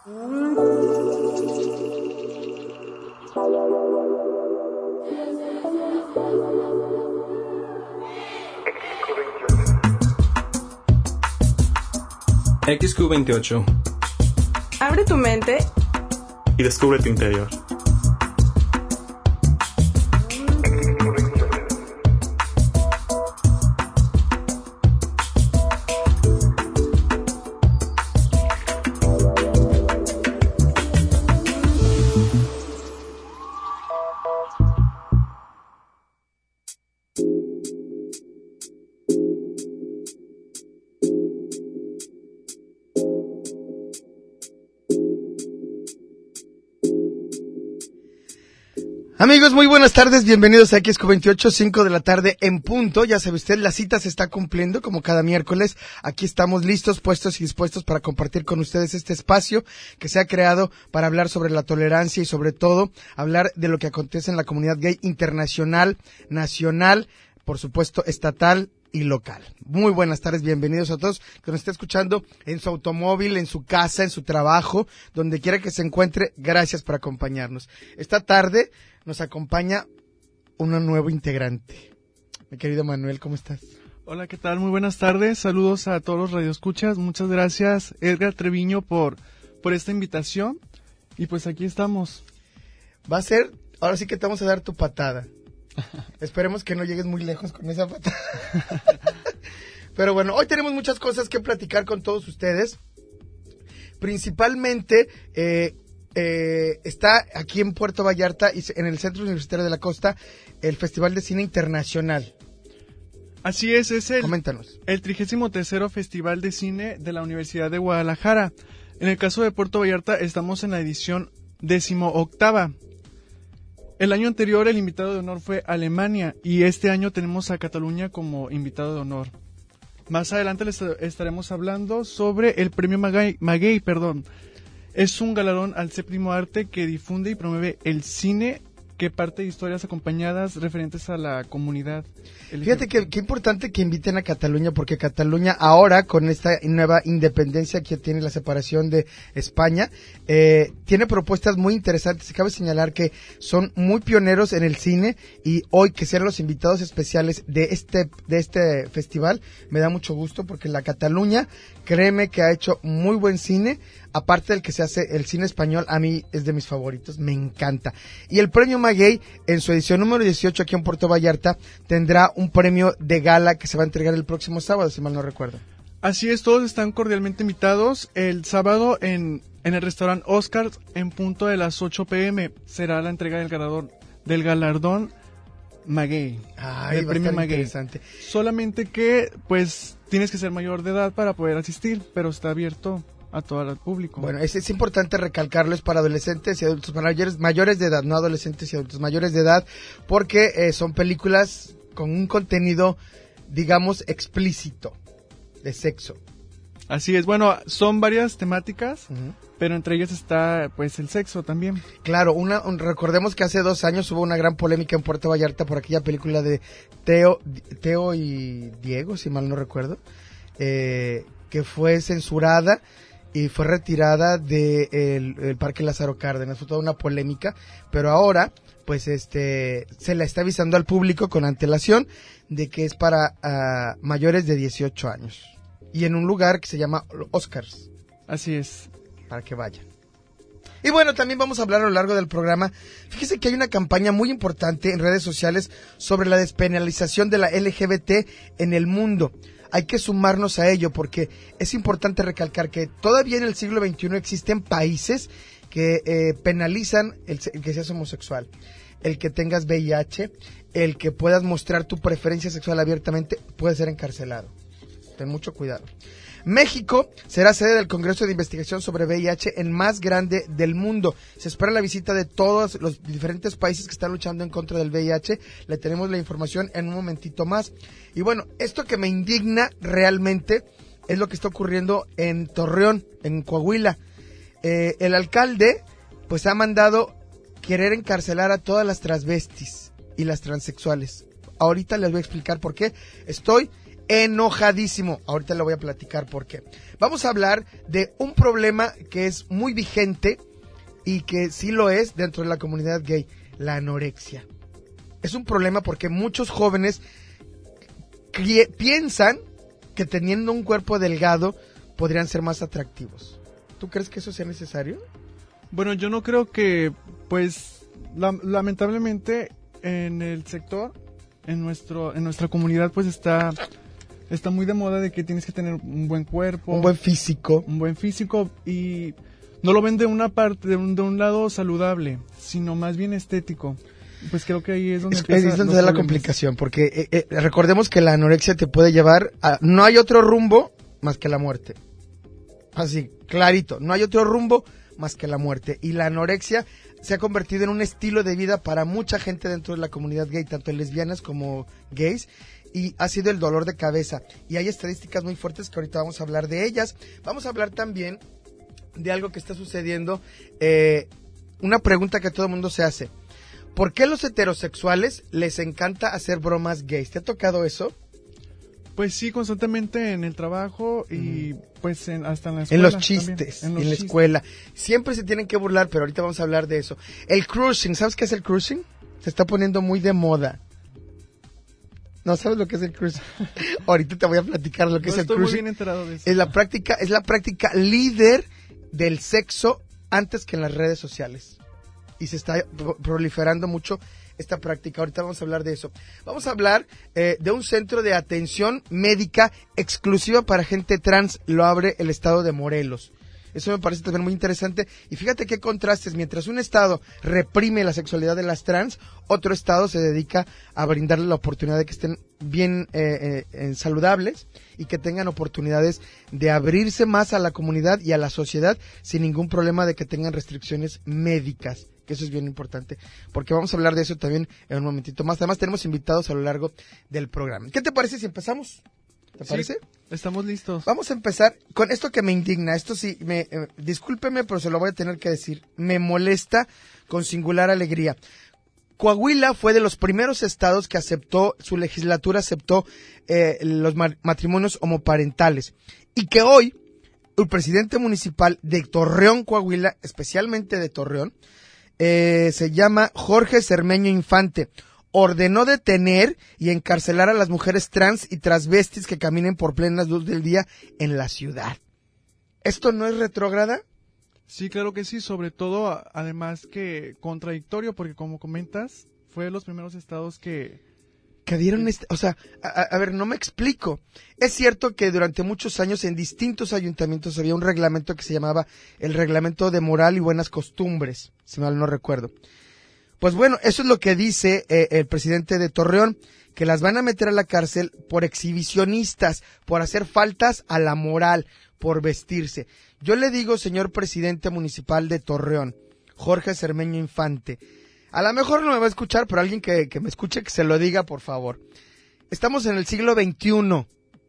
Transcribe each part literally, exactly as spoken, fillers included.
X Q veintiocho. Abre tu mente y descubre tu interior. Amigos, muy buenas tardes, bienvenidos a X Q veintiocho, cinco de la tarde en punto. Ya sabe usted, la cita se está cumpliendo como cada miércoles. Aquí estamos listos, puestos y dispuestos para compartir con ustedes este espacio que se ha creado para hablar sobre la tolerancia y sobre todo hablar de lo que acontece en la comunidad gay internacional, nacional, por supuesto estatal y local. Muy buenas tardes, bienvenidos a todos que nos está escuchando en su automóvil, en su casa, en su trabajo, donde quiera que se encuentre. Gracias por acompañarnos. Esta tarde nos acompaña un nuevo integrante. Mi querido Manuel, ¿cómo estás? Hola, ¿qué tal? Muy buenas tardes. Saludos a todos los radioescuchas. Muchas gracias, Edgar Treviño, por, por esta invitación. Y pues aquí estamos. Va a ser, ahora sí que te vamos a dar tu patada. Esperemos que no llegues muy lejos con esa patada. Pero bueno, hoy tenemos muchas cosas que platicar con todos ustedes. Principalmente, eh, eh, está aquí en Puerto Vallarta, y en el Centro Universitario de la Costa, el Festival de Cine Internacional. Así es, es el, Coméntanos. el trigésimo tercero Festival de Cine de la Universidad de Guadalajara. En el caso de Puerto Vallarta, estamos en la edición décimo octava. El año anterior el invitado de honor fue Alemania y este año tenemos a Cataluña como invitado de honor. Más adelante les estaremos hablando sobre el premio Maguey, Maguey, perdón. Es un galardón al séptimo arte que difunde y promueve el cine que parte de historias acompañadas referentes a la comunidad L G B T. Fíjate que qué importante que inviten a Cataluña, porque Cataluña ahora, con esta nueva independencia que tiene la separación de España, eh, tiene propuestas muy interesantes. Y cabe señalar que son muy pioneros en el cine, y hoy que sean los invitados especiales de este, de este festival, me da mucho gusto, porque la Cataluña, créeme que ha hecho muy buen cine. Aparte del que se hace, el cine español a mí es de mis favoritos, me encanta. Y el premio Maguey, en su edición número dieciocho aquí en Puerto Vallarta, tendrá un premio de gala que se va a entregar el próximo sábado, si mal no recuerdo. Así es, todos están cordialmente invitados. El sábado en, en el restaurante Oscar, en punto de las ocho pm, será la entrega del galardón, del galardón Maguey. Ay, el va premio a estar Maguey. interesante. Solamente que, pues, tienes que ser mayor de edad para poder asistir, pero está abierto a todo el público. Bueno, es, es importante recalcarlo, es para adolescentes y adultos mayores, mayores de edad, no adolescentes y adultos mayores de edad, porque eh, son películas con un contenido, digamos, explícito, de sexo. Así es, bueno, son varias temáticas, Uh-huh. pero entre ellas está, pues, el sexo también. Claro, una, un, recordemos que hace dos años hubo una gran polémica en Puerto Vallarta por aquella película de Teo, Teo y Diego, si mal no recuerdo, eh, que fue censurada y fue retirada del de el Parque Lázaro Cárdenas. Fue toda una polémica, pero ahora pues este se la está avisando al público con antelación de que es para uh, mayores de dieciocho años, y en un lugar que se llama Oscars. Así es. Para que vayan. Y bueno, también vamos a hablar a lo largo del programa. Fíjese que hay una campaña muy importante en redes sociales sobre la despenalización de la L G B T en el mundo. Hay que sumarnos a ello, porque es importante recalcar que todavía en el siglo veintiuno existen países que eh, penalizan el, el que seas homosexual, el que tengas V I H, el que puedas mostrar tu preferencia sexual abiertamente, puede ser encarcelado. Ten mucho cuidado. México será sede del Congreso de Investigación sobre V I H, el más grande del mundo. Se espera la visita de todos los diferentes países que están luchando en contra del V I H. Le tenemos la información en un momentito más. Y bueno, esto que me indigna realmente es lo que está ocurriendo en Torreón, en Coahuila. Eh, el alcalde pues ha mandado querer encarcelar a todas las transvestis y las transexuales. Ahorita les voy a explicar por qué. Estoy enojadísimo. Ahorita le voy a platicar por qué. Vamos a hablar de un problema que es muy vigente y que sí lo es dentro de la comunidad gay, la anorexia. Es un problema porque muchos jóvenes crie- piensan que teniendo un cuerpo delgado podrían ser más atractivos. ¿Tú crees que eso sea necesario? Bueno, yo no creo que, pues, la- lamentablemente en el sector, en nuestro, en nuestra comunidad, pues está, está muy de moda de que tienes que tener un buen cuerpo, Un buen físico. un buen físico, y no lo ven de una parte, de un, de un lado saludable, sino más bien estético. Pues creo que ahí es donde Es, empieza es donde los da la problemas. complicación, porque eh, eh, recordemos que la anorexia te puede llevar a... No hay otro rumbo más que la muerte. Así, clarito, no hay otro rumbo más que la muerte. Y la anorexia se ha convertido en un estilo de vida para mucha gente dentro de la comunidad gay, tanto lesbianas como gays, y ha sido el dolor de cabeza. Y hay estadísticas muy fuertes que ahorita vamos a hablar de ellas. Vamos a hablar también de algo que está sucediendo, eh, una pregunta que todo el mundo se hace. ¿Por qué los heterosexuales les encanta hacer bromas gays? ¿Te ha tocado eso? Pues sí, constantemente en el trabajo y pues en, hasta en la En escuela. los también, chistes, en en, los la chistes. escuela. Siempre se tienen que burlar, pero ahorita vamos a hablar de eso. El cruising, ¿sabes qué es el cruising? Se está poniendo muy de moda. ¿No sabes lo que es el cruising? Ahorita te voy a platicar lo que No es el estoy muy cruising. bien enterado de eso. Es la práctica, es la práctica líder del sexo antes que en las redes sociales. Y se está pro- proliferando mucho esta práctica. Ahorita vamos a hablar de eso. Vamos a hablar eh, de un centro de atención médica exclusiva para gente trans. Lo abre el estado de Morelos. Eso me parece también muy interesante. Y fíjate qué contrastes. Mientras un estado reprime la sexualidad de las trans, otro estado se dedica a brindarle la oportunidad de que estén bien eh, eh, eh, saludables y que tengan oportunidades de abrirse más a la comunidad y a la sociedad sin ningún problema de que tengan restricciones médicas. Que eso es bien importante, porque vamos a hablar de eso también en un momentito más. Además tenemos invitados a lo largo del programa. ¿Qué te parece si empezamos? ¿Te Sí, parece? estamos listos. Vamos a empezar con esto que me indigna. Esto sí, me, eh, discúlpeme, pero se lo voy a tener que decir. Me molesta con singular alegría. Coahuila fue de los primeros estados que aceptó, su legislatura aceptó eh, los ma- matrimonios homoparentales. Y que hoy, el presidente municipal de Torreón, Coahuila, especialmente de Torreón, eh, se llama Jorge Cermeño Infante, ordenó detener y encarcelar a las mujeres trans y transvestis que caminen por plenas luz del día en la ciudad. ¿Esto no es retrógrada? Sí, claro que sí, sobre todo, a- además que contradictorio, porque como comentas, fue de los primeros estados que... Que dieron este, o sea, a, a- a ver, no me explico. Es cierto que durante muchos años en distintos ayuntamientos había un reglamento que se llamaba el Reglamento de Moral y Buenas Costumbres, si mal no recuerdo. Pues bueno, eso es lo que dice eh, el presidente de Torreón, que las van a meter a la cárcel por exhibicionistas, por hacer faltas a la moral, por vestirse. Yo le digo, señor presidente municipal de Torreón, Jorge Cermeño Infante, a lo mejor no me va a escuchar, pero alguien que, que me escuche, que se lo diga, por favor. Estamos en el siglo veintiuno.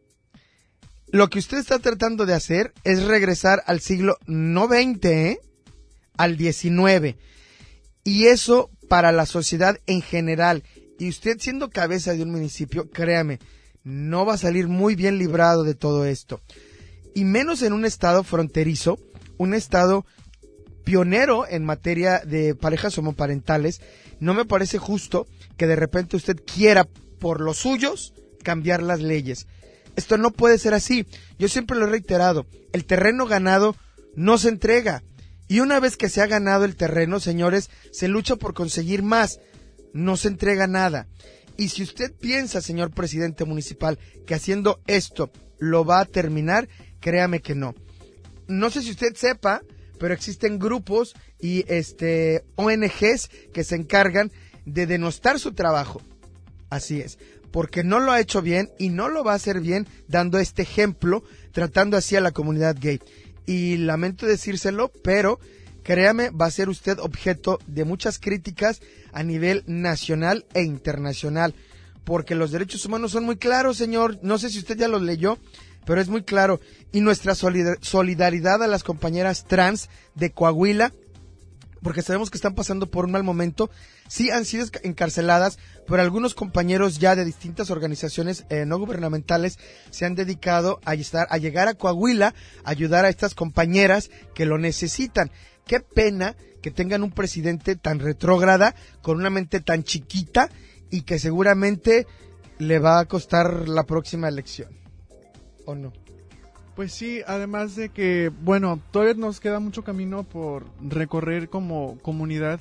Lo que usted está tratando de hacer es regresar al siglo no veinte, ¿eh? Al diecinueve. Y eso para la sociedad en general. Y usted siendo cabeza de un municipio, créame, no va a salir muy bien librado de todo esto. Y menos en un estado fronterizo, un estado pionero en materia de parejas homoparentales. No me parece justo que de repente usted quiera, por los suyos, cambiar las leyes. Esto no puede ser así. Yo siempre lo he reiterado, el terreno ganado no se entrega. Y una vez que se ha ganado el terreno, señores, se lucha por conseguir más. No se entrega nada. Y si usted piensa, señor presidente municipal, que haciendo esto lo va a terminar, créame que no. No sé si usted sepa, pero existen grupos y este O N Ges que se encargan de denostar su trabajo. Así es, porque no lo ha hecho bien y no lo va a hacer bien dando este ejemplo, tratando así a la comunidad gay. Y lamento decírselo, pero créame, va a ser usted objeto de muchas críticas a nivel nacional e internacional, porque los derechos humanos son muy claros, señor. No sé si usted ya los leyó, pero es muy claro. Y nuestra solidar- solidaridad a las compañeras trans de Coahuila, porque sabemos que están pasando por un mal momento. Sí han sido encarceladas, pero algunos compañeros ya de distintas organizaciones eh, no gubernamentales se han dedicado a, estar, a llegar a Coahuila, a ayudar a estas compañeras que lo necesitan. Qué pena que tengan un presidente tan retrógrada, con una mente tan chiquita y que seguramente le va a costar la próxima elección, ¿o no? Pues sí, además de que, bueno, todavía nos queda mucho camino por recorrer como comunidad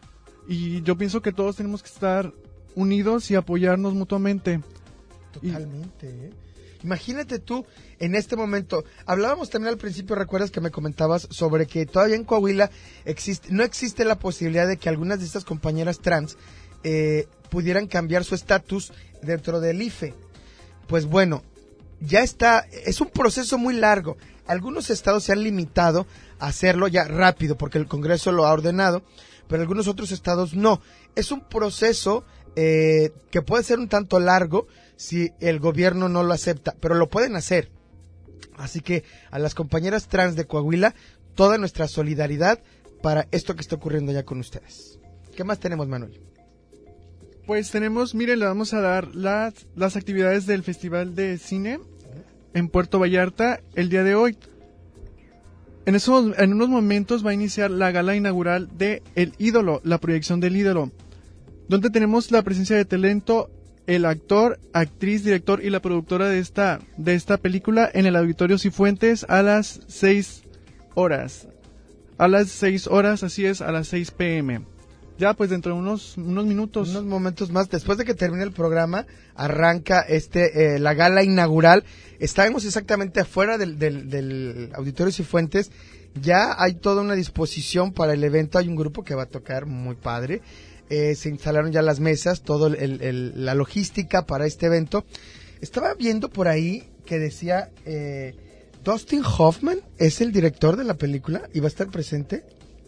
y yo pienso que todos tenemos que estar unidos y apoyarnos mutuamente. Totalmente, ¿eh? Imagínate tú, en este momento, hablábamos también al principio, recuerdas que me comentabas sobre que todavía en Coahuila existe, no existe la posibilidad de que algunas de estas compañeras trans eh, pudieran cambiar su estatus dentro del I F E. Pues bueno, ya está, es un proceso muy largo. Algunos estados se han limitado a hacerlo ya rápido porque el Congreso lo ha ordenado, pero algunos otros estados no. Es un proceso eh, que puede ser un tanto largo si el gobierno no lo acepta, pero lo pueden hacer. Así que a las compañeras trans de Coahuila, toda nuestra solidaridad para esto que está ocurriendo ya con ustedes. ¿Qué más tenemos, Manuel? Pues tenemos, miren, le vamos a dar las, las actividades del Festival de Cine en Puerto Vallarta el día de hoy. En, esos, en unos momentos va a iniciar la gala inaugural de El Ídolo, la proyección del Ídolo, donde tenemos la presencia de talento, el actor, actriz, director y la productora de esta, de esta película en el Auditorio Cifuentes a las seis horas. A las seis horas, así es, a las seis pm. Ya, pues dentro de unos, unos minutos. Unos momentos más, después de que termine el programa, arranca este eh, la gala inaugural. Estábamos exactamente afuera del, del, del Auditorio Cifuentes. Ya hay toda una disposición para el evento. Hay un grupo que va a tocar muy padre. Eh, se instalaron ya las mesas, toda el, el, la logística para este evento. Estaba viendo por ahí que decía eh, Dustin Hoffman es el director de la película y va a estar presente.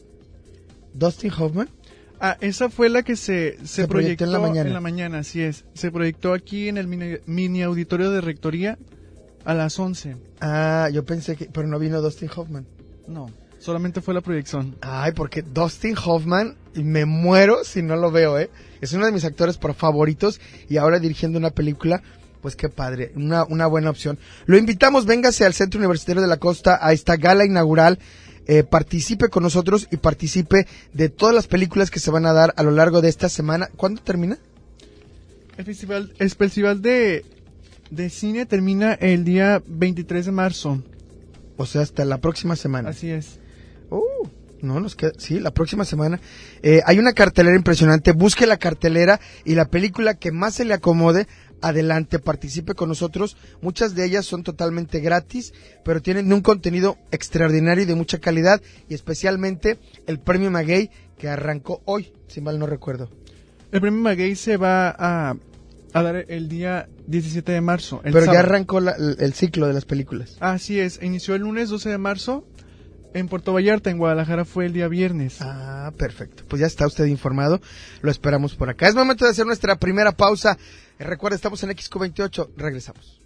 Dustin Hoffman. Ah, esa fue la que se, se, se proyectó, proyectó en la mañana. En la mañana, así es. Se proyectó aquí en el mini, mini auditorio de Rectoría a las once. Ah, yo pensé que... Pero no vino Dustin Hoffman. No, solamente fue la proyección. Ay, porque Dustin Hoffman, me muero si no lo veo, ¿eh? Es uno de mis actores por favoritos y ahora dirigiendo una película, pues qué padre, una, una buena opción. Lo invitamos, véngase al Centro Universitario de la Costa a esta gala inaugural. Eh, participe con nosotros y participe de todas las películas que se van a dar a lo largo de esta semana. ¿Cuándo termina? El festival, el festival de, de cine termina el día veintitrés de marzo. O sea, hasta la próxima semana. Así es. Uh, no, nos queda, sí, la próxima semana. Eh, hay una cartelera impresionante. Busque la cartelera y la película que más se le acomode. Adelante, participe con nosotros. Muchas de ellas son totalmente gratis, pero tienen un contenido extraordinario y de mucha calidad, y especialmente el Premio Maguey que arrancó hoy, si mal no recuerdo. El Premio Maguey se va a, a dar el día diecisiete de marzo. El pero sábado. Ya arrancó la, el, el ciclo de las películas. Así es, inició el lunes doce de marzo. En Puerto Vallarta, en Guadalajara, fue el día viernes. Ah, perfecto. Pues ya está usted informado. Lo esperamos por acá. Es momento de hacer nuestra primera pausa. Recuerda, estamos en X Q veintiocho. Regresamos.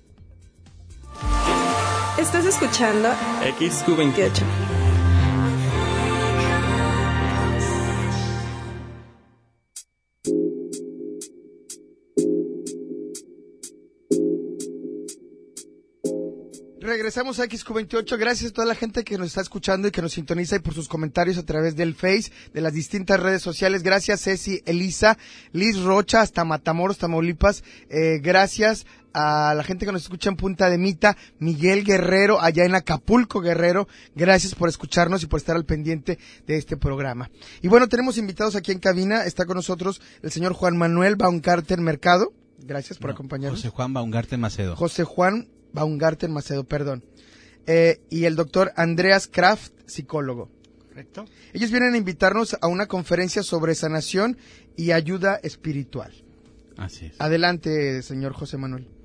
Estás escuchando X Q veintiocho. Regresamos a X Q veintiocho, gracias a toda la gente que nos está escuchando y que nos sintoniza y por sus comentarios a través del Face, de las distintas redes sociales. Gracias Ceci, Elisa, Liz Rocha, hasta Matamoros, Tamaulipas. Eh, gracias a la gente que nos escucha en Punta de Mita, Miguel Guerrero, allá en Acapulco, Guerrero. Gracias por escucharnos y por estar al pendiente de este programa. Y bueno, tenemos invitados aquí en cabina. Está con nosotros el señor Juan Manuel Baumgarten Mercado. Gracias por no, acompañarnos. José Juan Baumgarten Macedo. José Juan Baumgarten Macedo, perdón. Eh, y el doctor Andreas Kraft, psicólogo. Correcto. Ellos vienen a invitarnos a una conferencia sobre sanación y ayuda espiritual. Así es. Adelante, señor José Manuel.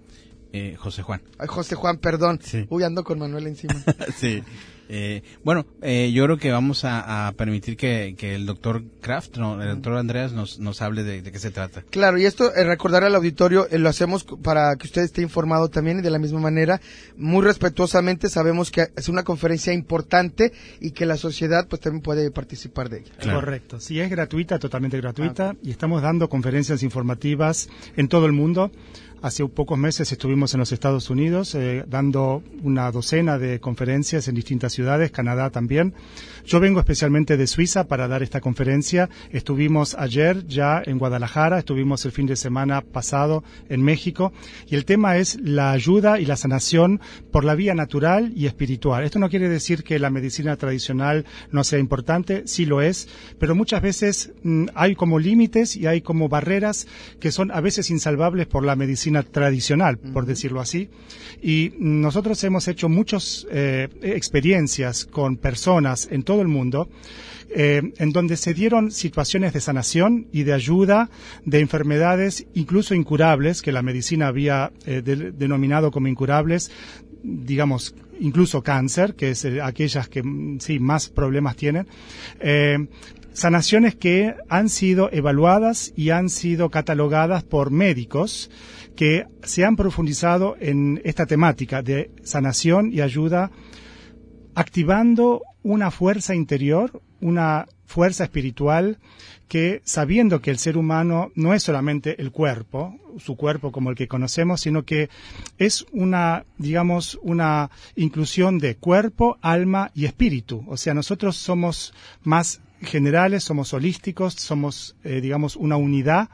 Eh, José Juan. Ay, José Juan, perdón. Sí. Uy, ando con Manuel encima. Sí. Eh, bueno, eh, yo creo que vamos a, a permitir que, que el doctor Kraft, no, el doctor Andreas nos, nos hable de, de qué se trata. Claro, y esto, eh, recordar al auditorio, eh, lo hacemos para que usted esté informado también y de la misma manera, muy respetuosamente, sabemos que es una conferencia importante y que la sociedad pues también puede participar de ella. Claro. Correcto, sí, es gratuita, totalmente gratuita, y estamos dando conferencias informativas en todo el mundo. Hace pocos meses estuvimos en los Estados Unidos eh, dando una docena de conferencias en distintas ciudades, Canadá también. Yo vengo especialmente de Suiza para dar esta conferencia. Estuvimos ayer ya en Guadalajara, estuvimos el fin de semana pasado en México, y el tema es la ayuda y la sanación por la vía natural y espiritual. Esto no quiere decir que la medicina tradicional no sea importante, sí lo es, pero muchas veces mmm, hay como límites y hay como barreras que son a veces insalvables por la medicina tradicional, por decirlo así, y nosotros hemos hecho muchas eh, experiencias con personas en todo el mundo eh, en donde se dieron situaciones de sanación y de ayuda de enfermedades incluso incurables que la medicina había eh, de, denominado como incurables, digamos incluso cáncer, que es eh, aquellas que sí más problemas tienen. Eh, sanaciones que han sido evaluadas y han sido catalogadas por médicos que se han profundizado en esta temática de sanación y ayuda, activando una fuerza interior, una fuerza espiritual que, sabiendo que el ser humano no es solamente el cuerpo, su cuerpo como el que conocemos, sino que es una, digamos, una inclusión de cuerpo, alma y espíritu. O sea, nosotros somos más generales, somos holísticos, somos, eh, digamos, una unidad.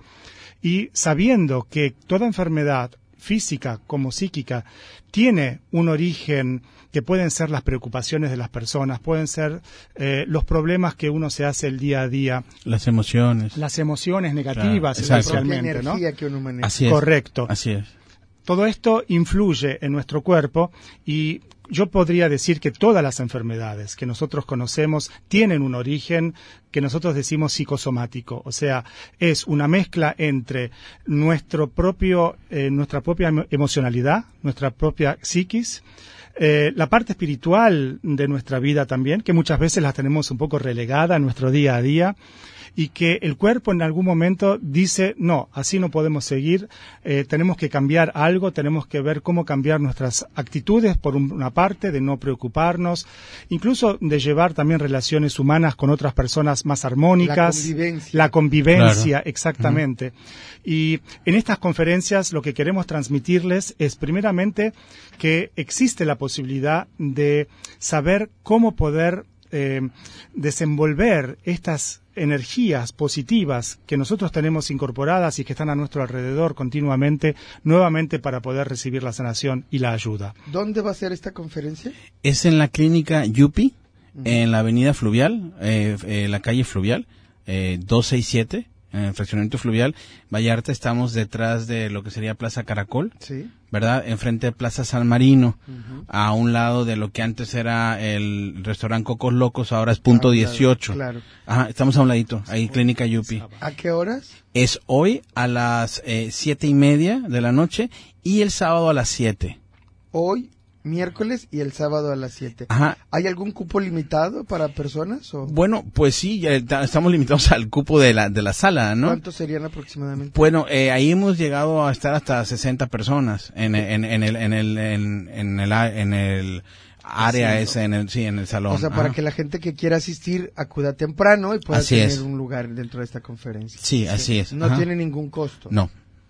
Y sabiendo que toda enfermedad física como psíquica tiene un origen que pueden ser las preocupaciones de las personas, pueden ser eh, los problemas que uno se hace el día a día. Las emociones. Las emociones negativas, claro, especialmente, ¿no? Energía que uno maneja. Así es. Correcto. Así es. Todo esto influye en nuestro cuerpo y yo podría decir que todas las enfermedades que nosotros conocemos tienen un origen que nosotros decimos psicosomático, o sea, es una mezcla entre nuestro propio, eh, nuestra propia emocionalidad, nuestra propia psiquis, eh, la parte espiritual de nuestra vida también, que muchas veces la tenemos un poco relegada en nuestro día a día, y que el cuerpo en algún momento dice, no, así no podemos seguir, eh, tenemos que cambiar algo, tenemos que ver cómo cambiar nuestras actitudes, por una parte, de no preocuparnos, incluso de llevar también relaciones humanas con otras personas más armónicas. La convivencia. La convivencia, claro. Exactamente. Uh-huh. Y en estas conferencias lo que queremos transmitirles es, primeramente, que existe la posibilidad de saber cómo poder eh, desenvolver estas energías positivas que nosotros tenemos incorporadas y que están a nuestro alrededor continuamente, nuevamente para poder recibir la sanación y la ayuda. ¿Dónde va a ser esta conferencia? Es en la clínica Yupi, uh-huh. en la avenida Fluvial, eh, eh, la calle Fluvial, eh, doscientos sesenta y siete, en el fraccionamiento Fluvial, Vallarta. Estamos detrás de lo que sería Plaza Caracol, sí, ¿verdad? Enfrente de Plaza San Marino, uh-huh. a un lado de lo que antes era el restaurante Cocos Locos, ahora es punto ah, dieciocho. Claro, claro. Ajá, estamos a un ladito, ahí Clínica Yupi. ¿A qué horas? Es hoy a las eh, siete y media de la noche y el sábado a las siete. Hoy, miércoles y el sábado a las siete. Ajá. ¿Hay algún cupo limitado para personas? O? Bueno, pues sí, ya estamos limitados al cupo de la de la sala, ¿no? ¿Cuántos serían aproximadamente? Bueno, eh, ahí hemos llegado a estar hasta sesenta personas en, en, en el en el en, en el en el área ese, en el sí, en el salón. O sea, para Ajá. que la gente que quiera asistir acuda temprano y pueda Así tener es. un lugar dentro de esta conferencia. Sí, sí. así es. No Ajá. tiene ningún costo. No.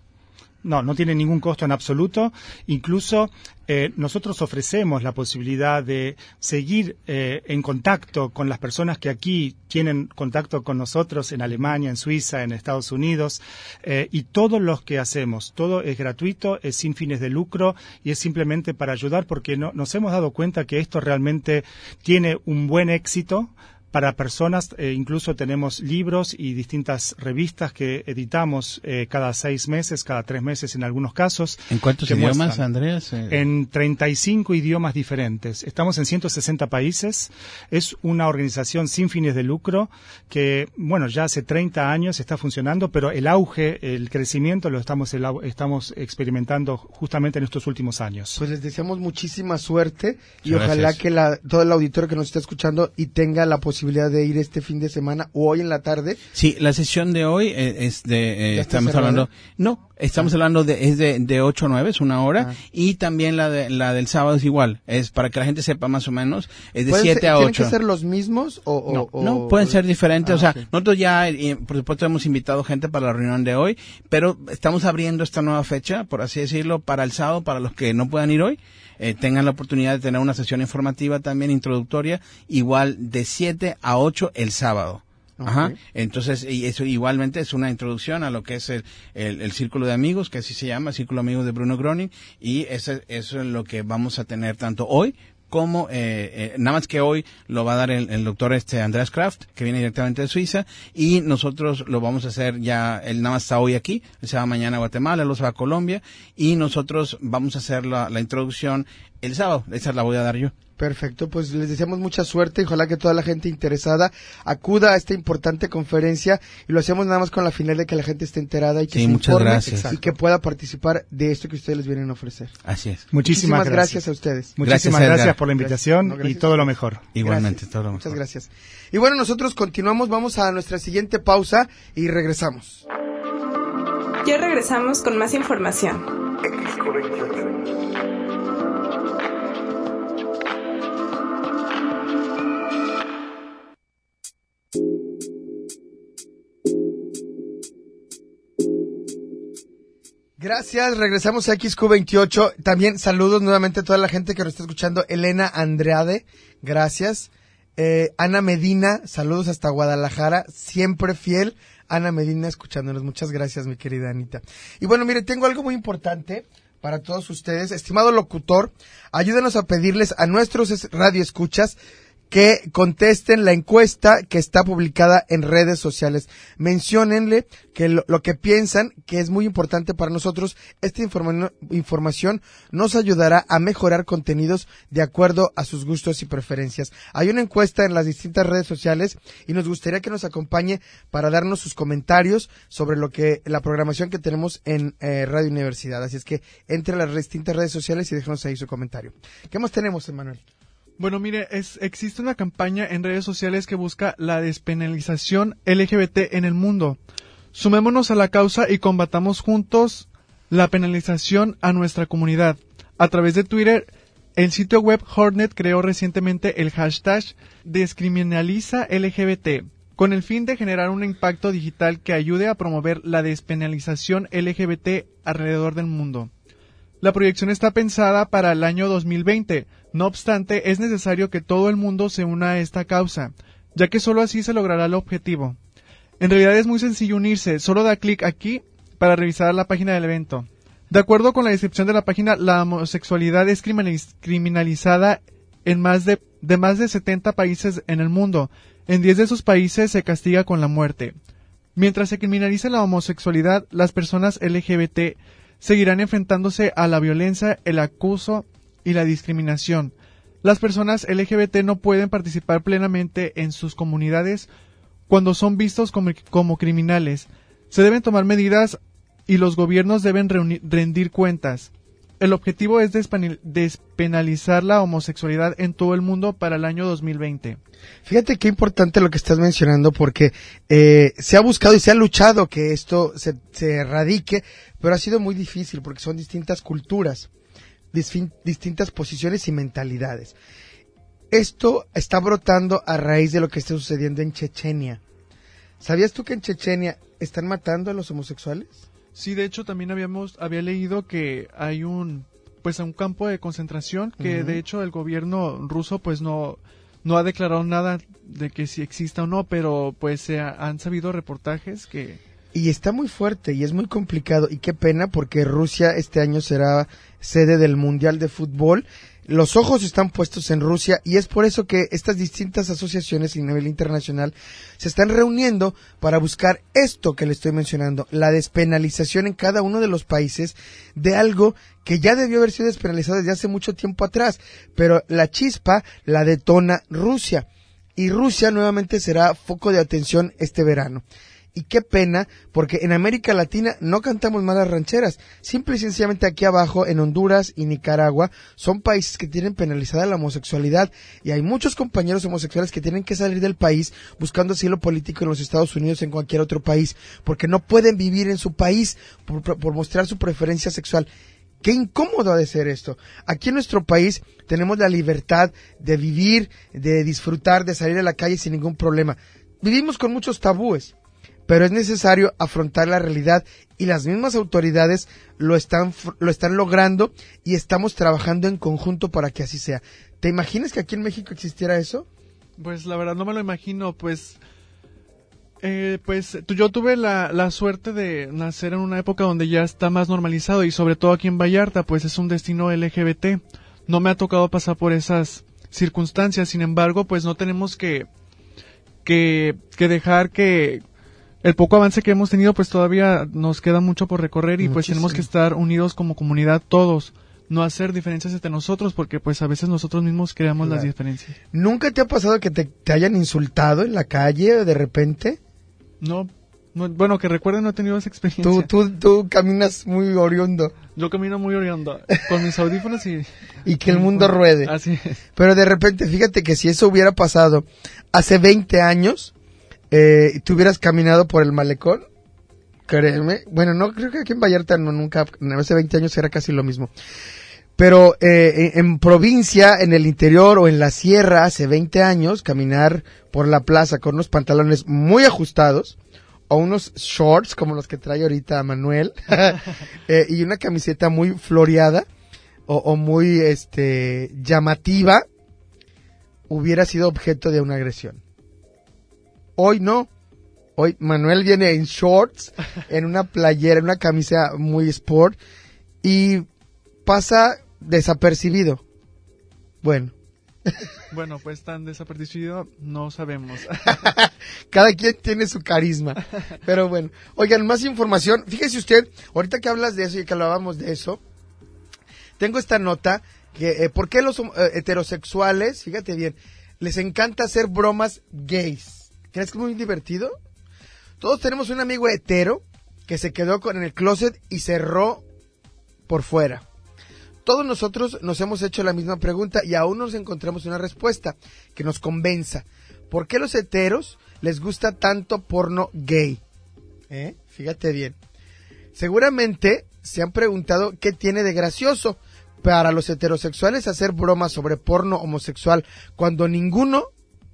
No, no tiene ningún costo en absoluto. Incluso eh, nosotros ofrecemos la posibilidad de seguir eh, en contacto con las personas que aquí tienen contacto con nosotros en Alemania, en Suiza, en Estados Unidos, eh, y todo lo que hacemos, todo es gratuito, es sin fines de lucro y es simplemente para ayudar, porque no, nos hemos dado cuenta que esto realmente tiene un buen éxito para personas, eh, incluso tenemos libros y distintas revistas que editamos eh, cada seis meses, cada tres meses en algunos casos. ¿En cuántos idiomas, muestran, Andrés? Eh... En treinta y cinco idiomas diferentes. Estamos en ciento sesenta países. Es una organización sin fines de lucro que, bueno, ya hace treinta años está funcionando, pero el auge, el crecimiento lo estamos, el, estamos experimentando justamente en estos últimos años. Pues les deseamos muchísima suerte y Muchas ojalá gracias. que la, todo el auditorio que nos está escuchando y tenga la posibilidad de ir este fin de semana o hoy en la tarde. Sí, la sesión de hoy eh, es de, eh, estamos cerrada? hablando, no, estamos ah. hablando de, es de, de ocho a nueve, es una hora, ah. y también la de, la del sábado es igual, es para que la gente sepa más o menos, es de siete a ocho. ¿Tienen que ser los mismos o, o, no, o, no, pueden ser diferentes, ah, o sea, okay. nosotros ya, eh, por supuesto, hemos invitado gente para la reunión de hoy, pero estamos abriendo esta nueva fecha, por así decirlo, para el sábado, para los que no puedan ir hoy. Eh, tengan la oportunidad de tener una sesión informativa también introductoria, igual de siete a ocho el sábado. Okay. Ajá. Entonces, y eso igualmente es una introducción a lo que es el, el, el Círculo de Amigos, que así se llama, Círculo de Amigos de Bruno Groening, y eso, eso es lo que vamos a tener tanto hoy como, eh, eh, nada más que hoy lo va a dar el, el doctor este Andreas Kraft, que viene directamente de Suiza, y nosotros lo vamos a hacer ya, él nada más está hoy aquí, él se va mañana a Guatemala, luego se va a Colombia, y nosotros vamos a hacer la, la introducción el sábado, esa la voy a dar yo. Perfecto, pues les deseamos mucha suerte y ojalá que toda la gente interesada acuda a esta importante conferencia y lo hacemos nada más con la finalidad de que la gente esté enterada y que sí, se muchas informe gracias. y que pueda participar de esto que ustedes les vienen a ofrecer. Así es. Muchísimas, Muchísimas gracias. gracias a ustedes. Muchísimas gracias, gracias por la invitación gracias. No, gracias. y todo lo mejor. Igualmente, Gracias. todo lo mejor. Muchas gracias. Y bueno, nosotros continuamos, vamos a nuestra siguiente pausa y regresamos. Ya regresamos con más información. Gracias, regresamos a X Q veintiocho. También saludos nuevamente a toda la gente que nos está escuchando. Elena Andrade, gracias. Eh, Ana Medina, saludos hasta Guadalajara, siempre fiel. Ana Medina escuchándonos, muchas gracias mi querida Anita. Y bueno, mire, tengo algo muy importante para todos ustedes. Estimado locutor, ayúdenos a pedirles a nuestros radioescuchas que contesten la encuesta que está publicada en redes sociales. Menciónenle que lo, lo que piensan, que es muy importante para nosotros. Esta informa- información nos ayudará a mejorar contenidos de acuerdo a sus gustos y preferencias. Hay una encuesta en las distintas redes sociales y nos gustaría que nos acompañe para darnos sus comentarios sobre lo que la programación que tenemos en eh, Radio Universidad. Así es que entre a las distintas redes sociales y déjenos ahí su comentario. ¿Qué más tenemos, Emanuel? Bueno, mire, es, existe una campaña en redes sociales que busca la despenalización L G B T en el mundo. Sumémonos a la causa y combatamos juntos la penalización a nuestra comunidad. A través de Twitter, el sitio web Hornet creó recientemente el hashtag Descriminaliza L G B T, con el fin de generar un impacto digital que ayude a promover la despenalización L G B T alrededor del mundo. La proyección está pensada para el año dos mil veinte. No obstante, es necesario que todo el mundo se una a esta causa, ya que solo así se logrará el objetivo. En realidad es muy sencillo unirse, solo da clic aquí para revisar la página del evento. De acuerdo con la descripción de la página, la homosexualidad es criminalizada en más de, de más de setenta países en el mundo. En diez de esos países se castiga con la muerte. Mientras se criminaliza la homosexualidad, las personas L G B T seguirán enfrentándose a la violencia, el acoso y la discriminación. Las personas L G B T no pueden participar plenamente en sus comunidades cuando son vistos como, como criminales. Se deben tomar medidas y los gobiernos deben reunir, rendir cuentas. El objetivo es despenalizar la homosexualidad en todo el mundo para el año dos mil veinte. Fíjate qué importante lo que estás mencionando porque eh, se ha buscado y se ha luchado que esto se, se erradique, pero ha sido muy difícil porque son distintas culturas, distin- distintas posiciones y mentalidades. Esto está brotando a raíz de lo que está sucediendo en Chechenia. ¿Sabías tú que en Chechenia están matando a los homosexuales? Sí, de hecho también habíamos había leído que hay un pues un campo de concentración que uh-huh. de hecho el gobierno ruso pues no no ha declarado nada de que si exista o no, pero pues se ha, han sabido reportajes que Y está muy fuerte y es muy complicado. Y qué pena porque Rusia este año será sede del Mundial de Fútbol. Los ojos están puestos en Rusia y es por eso que estas distintas asociaciones a nivel internacional se están reuniendo para buscar esto que le estoy mencionando, la despenalización en cada uno de los países de algo que ya debió haber sido despenalizado desde hace mucho tiempo atrás, pero la chispa la detona Rusia y Rusia nuevamente será foco de atención este verano. Y qué pena, porque en América Latina no cantamos malas rancheras. Simple y sencillamente aquí abajo, en Honduras y Nicaragua, son países que tienen penalizada la homosexualidad. Y hay muchos compañeros homosexuales que tienen que salir del país buscando asilo político en los Estados Unidos o en cualquier otro país, porque no pueden vivir en su país por, por mostrar su preferencia sexual. Qué incómodo ha de ser esto. Aquí en nuestro país tenemos la libertad de vivir, de disfrutar, de salir a la calle sin ningún problema. Vivimos con muchos tabúes, pero es necesario afrontar la realidad y las mismas autoridades lo están lo están logrando y estamos trabajando en conjunto para que así sea. ¿Te imaginas que aquí en México existiera eso? Pues la verdad no me lo imagino, pues eh, pues yo tuve la, la suerte de nacer en una época donde ya está más normalizado y sobre todo aquí en Vallarta, pues es un destino L G B T. No me ha tocado pasar por esas circunstancias, sin embargo, pues no tenemos que que, que dejar que el poco avance que hemos tenido, pues todavía nos queda mucho por recorrer y Muchísimo. Pues tenemos que estar unidos como comunidad todos, no hacer diferencias entre nosotros porque pues a veces nosotros mismos creamos claro. las diferencias. ¿Nunca te ha pasado que te, te hayan insultado en la calle de repente? No, no, bueno, que recuerden, no he tenido esa experiencia. Tú, tú, tú caminas muy oriundo. Yo camino muy oriundo, con mis audífonos y... y que el mundo ruede. Así es. Pero de repente, fíjate que si eso hubiera pasado hace veinte años... Eh, ¿tú hubieras caminado por el malecón? Créeme. Bueno, no, creo que aquí en Vallarta no, nunca, hace veinte años era casi lo mismo. Pero eh, en, en provincia, en el interior o en la sierra, hace veinte años, caminar por la plaza con unos pantalones muy ajustados, o unos shorts como los que trae ahorita Manuel, eh, y una camiseta muy floreada, o, o muy este llamativa, hubiera sido objeto de una agresión. Hoy no. Hoy Manuel viene en shorts, en una playera, en una camisa muy sport y pasa desapercibido. Bueno. Bueno, pues tan desapercibido no sabemos. Cada quien tiene su carisma. Pero bueno. Oigan, más información. Fíjese usted, ahorita que hablas de eso y que hablábamos de eso, tengo esta nota que eh, ¿por qué los eh, heterosexuales, fíjate bien, les encanta hacer bromas gays? ¿Crees que es muy divertido? Todos tenemos un amigo hetero que se quedó con en el closet y cerró por fuera. Todos nosotros nos hemos hecho la misma pregunta y aún nos encontramos una respuesta que nos convenza. ¿Por qué los heteros les gusta tanto porno gay? ¿Eh? Fíjate bien. Seguramente se han preguntado qué tiene de gracioso para los heterosexuales hacer bromas sobre porno homosexual cuando ninguno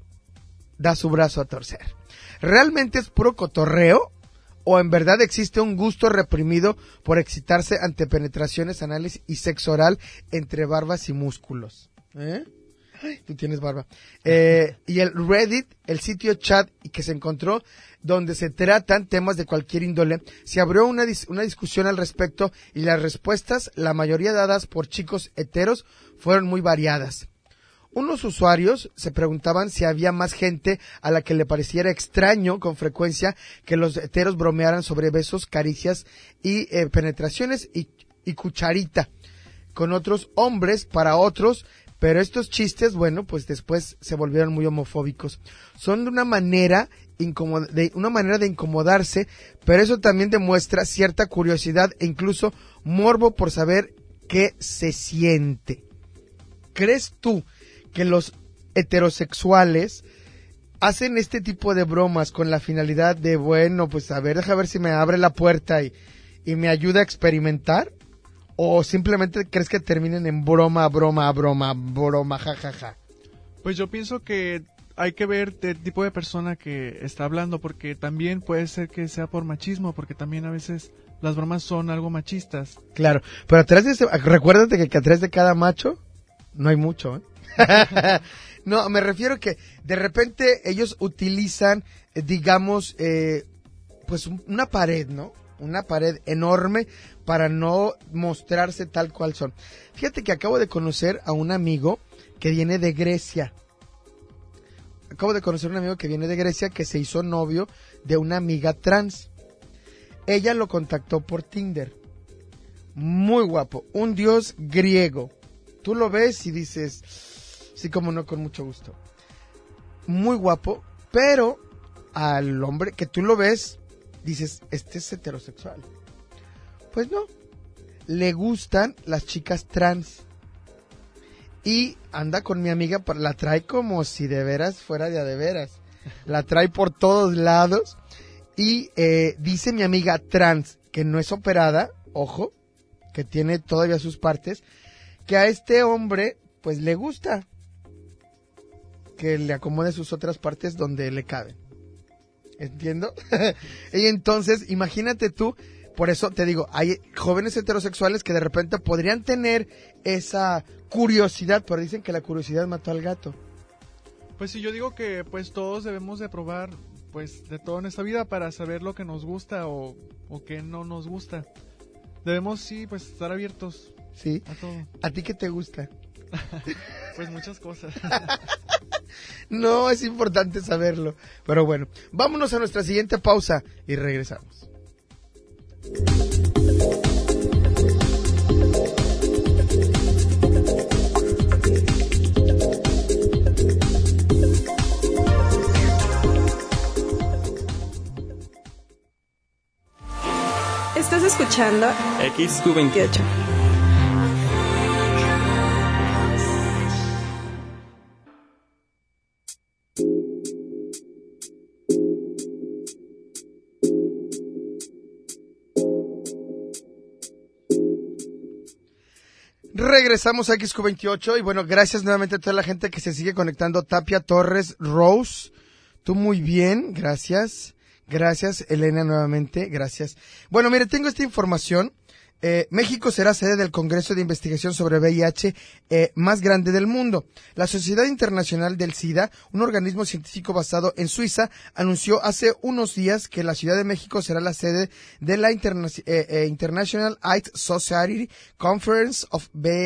da su brazo a torcer. ¿Realmente es puro cotorreo? ¿O en verdad existe un gusto reprimido por excitarse ante penetraciones anales y sexo oral entre barbas y músculos? ¿Eh? Ay, tú tienes barba. Eh, y el Reddit, el sitio chat que se encontró, donde se tratan temas de cualquier índole, se abrió una, dis- una discusión al respecto y las respuestas, la mayoría dadas por chicos heteros, fueron muy variadas. Unos usuarios se preguntaban si había más gente a la que le pareciera extraño con frecuencia que los heteros bromearan sobre besos, caricias y eh, penetraciones y, y cucharita con otros hombres para otros, pero estos chistes, bueno, pues después se volvieron muy homofóbicos. Son de una manera incomod- de una manera de incomodarse, pero eso también demuestra cierta curiosidad e incluso morbo por saber qué se siente. ¿Crees tú que los heterosexuales hacen este tipo de bromas con la finalidad de, bueno, pues a ver, deja ver si me abre la puerta y, y me ayuda a experimentar? ¿O simplemente crees que terminen en broma, broma, broma, broma, jajaja? Ja, ja? Pues yo pienso que hay que ver el tipo de persona que está hablando, porque también puede ser que sea por machismo, porque también a veces las bromas son algo machistas. Claro, pero atrás de ese, recuérdate que atrás de cada macho no hay mucho, ¿eh? No, me refiero que de repente ellos utilizan, eh, digamos, eh, pues un- una pared, ¿no? Una pared enorme para no mostrarse tal cual son. Fíjate que acabo de conocer a un amigo que viene de Grecia. Acabo de conocer a un amigo que viene de Grecia que se hizo novio de una amiga trans. Ella lo contactó por Tinder. Muy guapo, un dios griego. Tú lo ves y dices, sí, como no, con mucho gusto. Muy guapo, pero al hombre que tú lo ves, dices, este es heterosexual. Pues no, le gustan las chicas trans. Y anda con mi amiga, la trae como si de veras fuera de a de veras. La trae por todos lados. Y eh, dice mi amiga trans, que no es operada, ojo, que tiene todavía sus partes, que a este hombre, pues le gusta que le acomode sus otras partes donde le caben. ¿Entiendo? Y entonces, imagínate tú, por eso te digo, hay jóvenes heterosexuales que de repente podrían tener esa curiosidad, pero dicen que la curiosidad mató al gato. Pues sí, yo digo que pues todos debemos de probar pues de todo en esta vida para saber lo que nos gusta o, o qué no nos gusta. Debemos sí pues estar abiertos Sí. a todo. ¿A ti qué te gusta? Pues muchas cosas. No, es importante saberlo. Pero bueno, vámonos a nuestra siguiente pausa y regresamos. Estás escuchando X Q veintiocho. veintiocho. Regresamos a X Q veintiocho y bueno, gracias nuevamente a toda la gente que se sigue conectando. Tapia Torres, Rose, tú muy bien, gracias. Gracias, Elena, nuevamente, gracias. Bueno, mire, tengo esta información. Eh, México será sede del Congreso de Investigación sobre V I H eh, más grande del mundo. La Sociedad Internacional del SIDA, un organismo científico basado en Suiza, anunció hace unos días que la Ciudad de México será la sede de la Interna eh, eh, International AIDS Society Conference of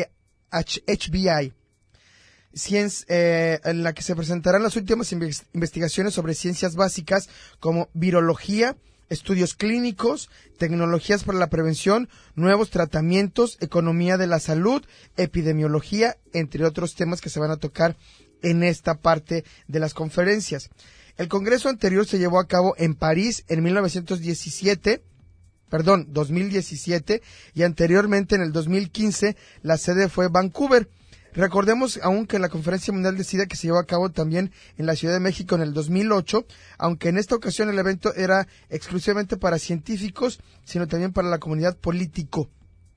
H B I. Science, eh, en la que se presentarán las últimas inve- investigaciones sobre ciencias básicas como virología, estudios clínicos, tecnologías para la prevención, nuevos tratamientos, economía de la salud, epidemiología, entre otros temas que se van a tocar en esta parte de las conferencias. El congreso anterior se llevó a cabo en París en mil novecientos diecisiete, perdón, dos mil diecisiete, y anteriormente en el dos mil quince la sede fue Vancouver. Recordemos aún que la Conferencia Mundial de SIDA que se llevó a cabo también en la Ciudad de México en el dos mil ocho, aunque en esta ocasión el evento era exclusivamente para científicos, sino también para la comunidad político.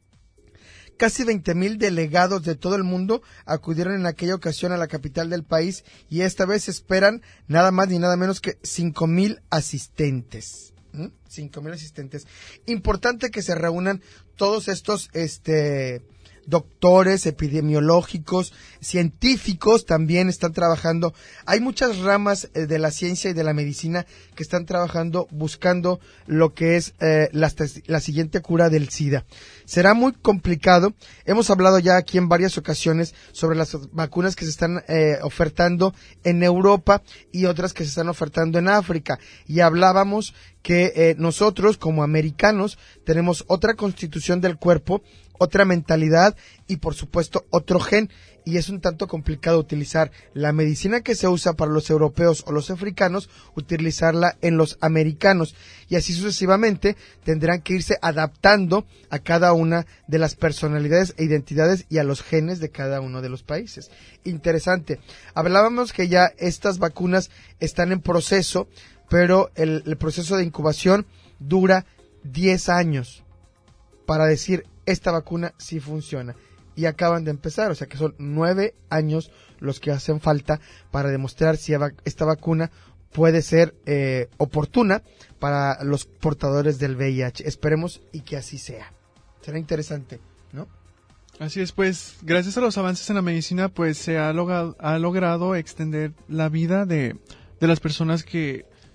Casi veinte mil delegados de todo el mundo acudieron en aquella ocasión a la capital del país y esta vez se esperan nada más ni nada menos que cinco mil asistentes. ¿Mm? cinco mil asistentes. Importante que se reúnan todos estos, este... doctores, epidemiológicos, científicos también están trabajando. Hay muchas ramas eh, de la ciencia y de la medicina que están trabajando buscando lo que es eh, la, la siguiente cura del SIDA. Será muy complicado. Hemos hablado ya aquí en varias ocasiones sobre las vacunas que se están eh, ofertando en Europa y otras que se están ofertando en África. Y hablábamos que eh, nosotros como americanos tenemos otra constitución del cuerpo, otra mentalidad y por supuesto otro gen, y es un tanto complicado utilizar la medicina que se usa para los europeos o los africanos, utilizarla en los americanos, y así sucesivamente tendrán que irse adaptando a cada una de las personalidades e identidades y a los genes de cada uno de los países. Interesante. Hablábamos que ya estas vacunas están en proceso, pero el, el proceso de incubación dura diez años para decir esta vacuna sí funciona, y acaban de empezar, o sea que son nueve años los que hacen falta para demostrar si esta vacuna puede ser eh, oportuna para los portadores del V I H. Esperemos y que así sea. Será interesante, ¿no? Así es, pues gracias a los avances en la medicina pues se ha logrado, ha logrado extender la vida de, de las personas que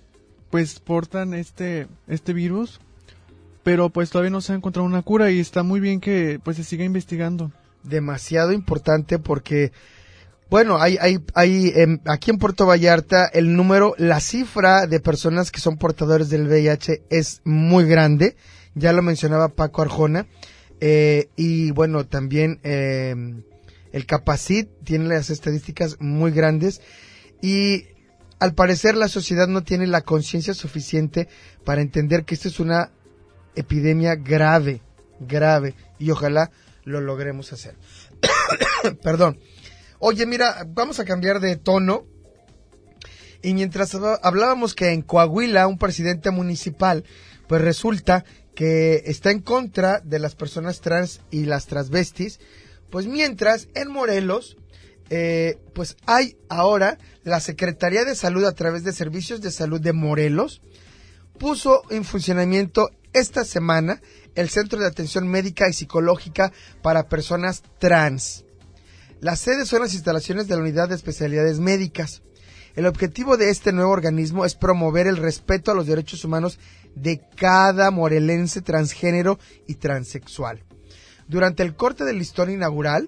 pues portan este este virus, pero pues todavía no se ha encontrado una cura y está muy bien que pues se siga investigando. Demasiado importante porque, bueno, hay, hay, hay eh, aquí en Puerto Vallarta el número, la cifra de personas que son portadores del V I H es muy grande, ya lo mencionaba Paco Arjona, eh, y bueno, también eh, el Capacit tiene las estadísticas muy grandes y al parecer la sociedad no tiene la conciencia suficiente para entender que esta es una epidemia grave, grave, y ojalá lo logremos hacer. Perdón. Oye, mira, vamos a cambiar de tono. Y mientras hablábamos que en Coahuila un presidente municipal, pues resulta que está en contra de las personas trans y las transvestis, pues mientras en Morelos, eh, pues hay ahora la Secretaría de Salud a través de Servicios de Salud de Morelos, puso en funcionamiento esta semana el Centro de Atención Médica y Psicológica para Personas Trans. Las sedes son las instalaciones de la Unidad de Especialidades Médicas. El objetivo de este nuevo organismo es promover el respeto a los derechos humanos de cada morelense transgénero y transexual. Durante el corte del listón inaugural,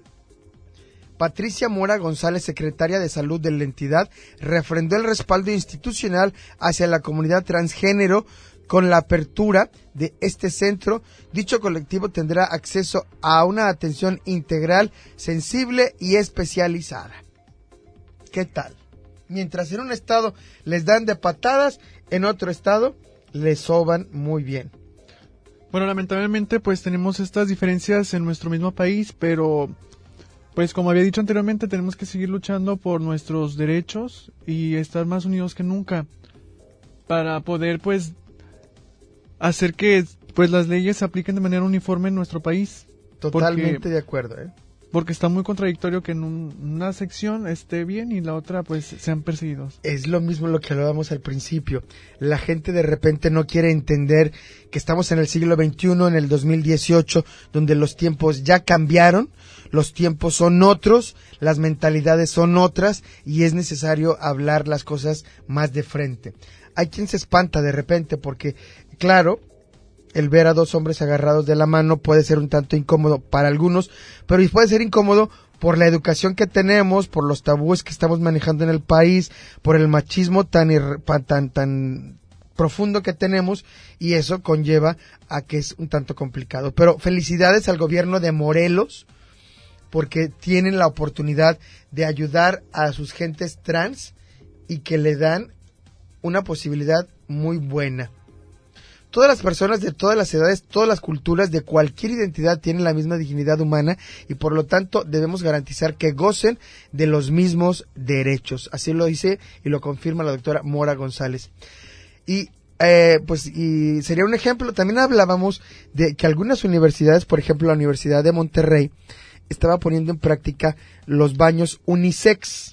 Patricia Mora González, secretaria de Salud de la entidad, refrendó el respaldo institucional hacia la comunidad transgénero. Con la apertura de este centro, dicho colectivo tendrá acceso a una atención integral, sensible y especializada. ¿Qué tal? Mientras en un estado les dan de patadas, en otro estado les soban muy bien. Bueno, lamentablemente pues tenemos estas diferencias en nuestro mismo país, pero pues como había dicho anteriormente, tenemos que seguir luchando por nuestros derechos y estar más unidos que nunca para poder pues hacer que pues las leyes se apliquen de manera uniforme en nuestro país. Totalmente porque, de acuerdo, ¿eh? Porque está muy contradictorio que en un, una sección esté bien y la otra pues sean perseguidos. Es lo mismo lo que hablábamos al principio. La gente de repente no quiere entender que estamos en el siglo veintiuno, en el dos mil dieciocho, donde los tiempos ya cambiaron, los tiempos son otros, las mentalidades son otras y es necesario hablar las cosas más de frente. Hay quien se espanta de repente porque, claro, el ver a dos hombres agarrados de la mano puede ser un tanto incómodo para algunos, pero puede ser incómodo por la educación que tenemos, por los tabúes que estamos manejando en el país, por el machismo tan tan tan profundo que tenemos, y eso conlleva a que es un tanto complicado. Pero felicidades al gobierno de Morelos porque tienen la oportunidad de ayudar a sus gentes trans y que le dan una posibilidad muy buena. Todas las personas de todas las edades, todas las culturas, de cualquier identidad tienen la misma dignidad humana y por lo tanto debemos garantizar que gocen de los mismos derechos. Así lo dice y lo confirma la doctora Mora González. Y eh, pues y sería un ejemplo, también hablábamos de que algunas universidades, por ejemplo la Universidad de Monterrey, estaba poniendo en práctica los baños unisex.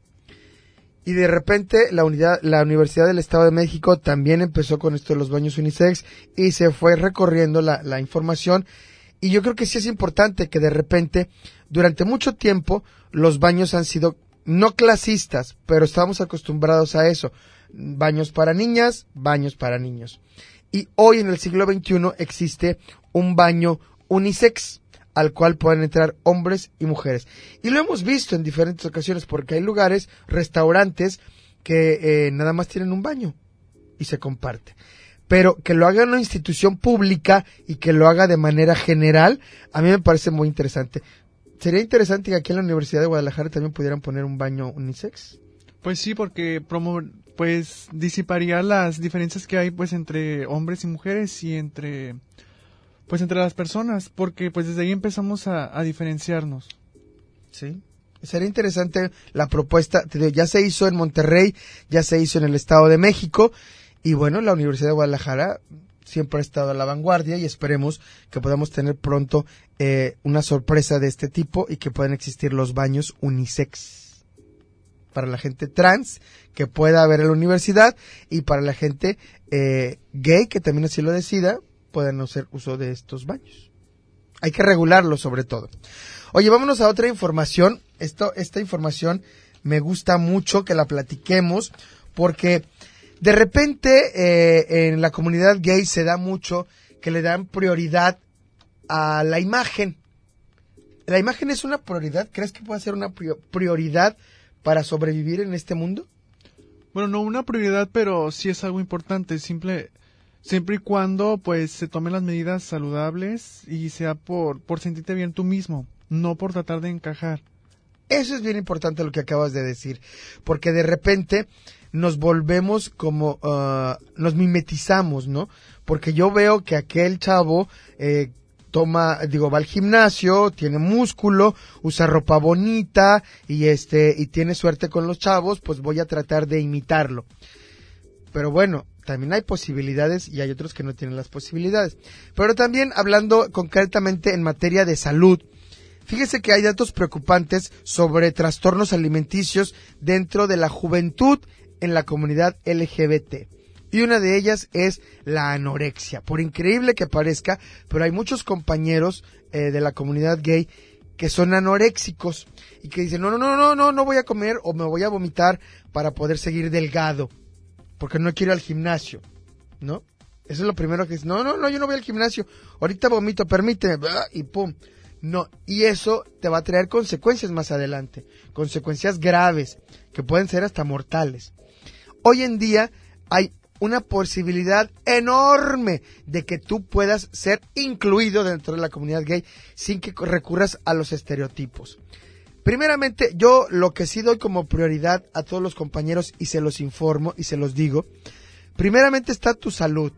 Y de repente la unidad, la Universidad del Estado de México también empezó con esto de los baños unisex y se fue recorriendo la, la información. Y yo creo que sí es importante que de repente, durante mucho tiempo, los baños han sido no clasistas, pero estábamos acostumbrados a eso. Baños para niñas, baños para niños. Y hoy en el siglo veintiuno existe un baño unisex, al cual pueden entrar hombres y mujeres. Y lo hemos visto en diferentes ocasiones porque hay lugares, restaurantes, que eh, nada más tienen un baño y se comparte. Pero que lo haga una institución pública y que lo haga de manera general, a mí me parece muy interesante. ¿Sería interesante que aquí en la Universidad de Guadalajara también pudieran poner un baño unisex? Pues sí, porque promo pues disiparía las diferencias que hay pues entre hombres y mujeres y entre... pues entre las personas, porque pues desde ahí empezamos a, a diferenciarnos. Sí, sería interesante la propuesta, ya se hizo en Monterrey, ya se hizo en el Estado de México, y bueno, la Universidad de Guadalajara siempre ha estado a la vanguardia y esperemos que podamos tener pronto eh, una sorpresa de este tipo y que puedan existir los baños unisex para la gente trans que pueda haber en la universidad y para la gente eh, gay que también así lo decida, puedan hacer uso de estos baños. Hay que regularlo sobre todo. Oye, vámonos a otra información. Esto, esta información me gusta mucho que la platiquemos porque De repente, eh, en la comunidad gay se da mucho que le dan prioridad a la imagen. ¿La imagen es una prioridad? ¿Crees que puede ser una prioridad para sobrevivir en este mundo? Bueno, no una prioridad, pero sí es algo importante, simple, siempre y cuando pues se tomen las medidas saludables y sea por, por sentirte bien tú mismo, no por tratar de encajar. Eso es bien importante lo que acabas de decir, porque de repente nos volvemos como, uh, nos mimetizamos, ¿no? Porque yo veo que aquel chavo eh, toma, digo, va al gimnasio, tiene músculo, usa ropa bonita y este y tiene suerte con los chavos, pues voy a tratar de imitarlo. Pero bueno, también hay posibilidades y hay otros que no tienen las posibilidades. Pero también hablando concretamente en materia de salud, fíjese que hay datos preocupantes sobre trastornos alimenticios dentro de la juventud en la comunidad L G B T. Y una de ellas es la anorexia. Por increíble que parezca, pero hay muchos compañeros eh, de la comunidad gay que son anoréxicos y que dicen, no, no, no, no, no, no voy a comer o me voy a vomitar para poder seguir delgado, porque no quiero ir al gimnasio, ¿no? Eso es lo primero que dicen, no, no, no, yo no voy al gimnasio, ahorita vomito, permíteme, y pum. No, y eso te va a traer consecuencias más adelante, consecuencias graves, que pueden ser hasta mortales. Hoy en día hay una posibilidad enorme de que tú puedas ser incluido dentro de la comunidad gay sin que recurras a los estereotipos. Primeramente, yo lo que sí doy como prioridad a todos los compañeros y se los informo y se los digo, primeramente está tu salud,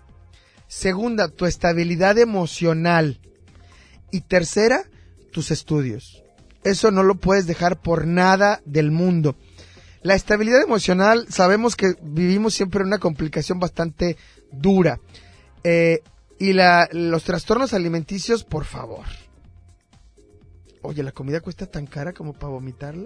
segunda, tu estabilidad emocional y tercera, tus estudios. Eso no lo puedes dejar por nada del mundo. La estabilidad emocional, sabemos que vivimos siempre una complicación bastante dura. Eh, y la, los trastornos alimenticios, por favor. Oye, ¿la comida cuesta tan cara como para vomitarla?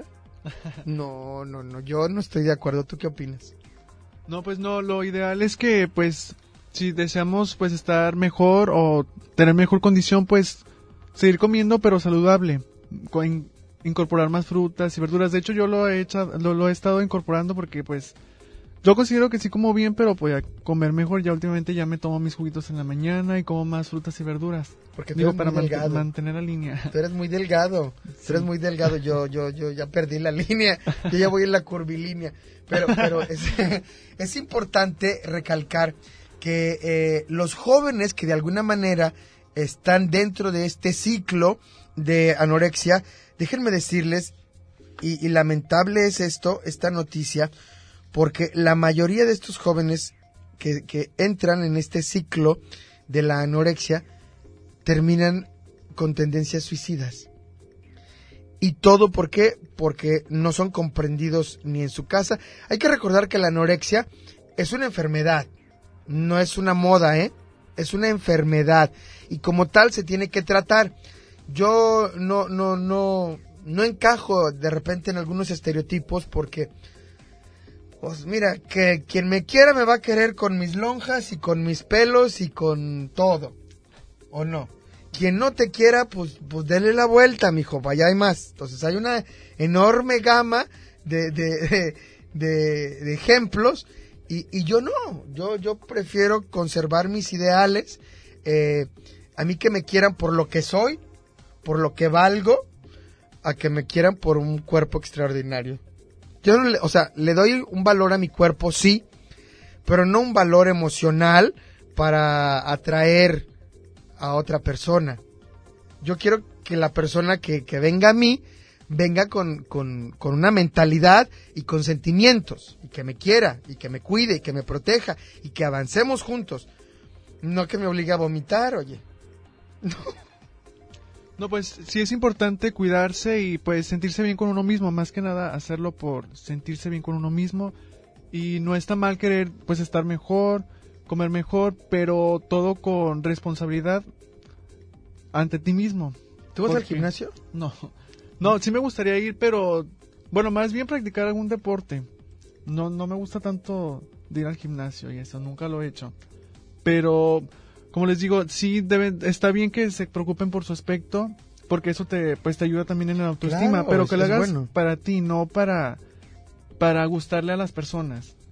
No, no, no, yo no estoy de acuerdo. ¿Tú qué opinas? No, pues no, lo ideal es que, pues, si deseamos, pues, estar mejor o tener mejor condición, pues, seguir comiendo, pero saludable. Con, incorporar más frutas y verduras. De hecho, yo lo he hecho, lo, lo he estado incorporando porque, pues, yo considero que sí como bien, pero voy a comer mejor. Ya últimamente ya me tomo mis juguitos en la mañana y como más frutas y verduras. Porque tú Digo, eres para muy delgado. mantener la línea. Tú eres muy delgado. Sí. Tú eres muy delgado. Yo, yo, yo ya perdí la línea. Yo ya voy en la curvilínea. Pero, pero es, es importante recalcar que eh, los jóvenes que de alguna manera están dentro de este ciclo de anorexia, déjenme decirles, y, y lamentable es esto, esta noticia, porque la mayoría de estos jóvenes que, que entran en este ciclo de la anorexia terminan con tendencias suicidas. ¿Y todo por qué? Porque no son comprendidos ni en su casa. Hay que recordar que la anorexia es una enfermedad, no es una moda, ¿eh? Es una enfermedad y como tal se tiene que tratar. Yo no, no, no, no encajo de repente en algunos estereotipos porque, pues mira, que quien me quiera me va a querer con mis lonjas y con mis pelos y con todo, ¿o no? Quien no te quiera, pues, pues dele la vuelta, mijo, para allá hay más. Entonces hay una enorme gama de, de, de, de, de ejemplos y, y yo no, yo, yo prefiero conservar mis ideales, eh, a mí que me quieran por lo que soy, por lo que valgo, a que me quieran por un cuerpo extraordinario. Yo, no le, o sea, le doy un valor a mi cuerpo, sí, pero no un valor emocional para atraer a otra persona. Yo quiero que la persona que, que venga a mí, venga con, con, con una mentalidad y con sentimientos, y que me quiera, y que me cuide, y que me proteja, y que avancemos juntos. No que me obligue a vomitar, oye. No. No, pues sí es importante cuidarse y pues sentirse bien con uno mismo, más que nada hacerlo por sentirse bien con uno mismo y no está mal querer pues estar mejor, comer mejor, pero todo con responsabilidad ante ti mismo. ¿Tú vas Porque, al gimnasio? No, no, sí me gustaría ir, pero bueno, más bien practicar algún deporte. No, no me gusta tanto de ir al gimnasio y eso, nunca lo he hecho. Pero como les digo, sí deben, está bien que se preocupen por su aspecto, porque eso te, pues te ayuda también en la autoestima, claro, pero que lo hagas bueno. para ti, no para, para gustarle a las personas.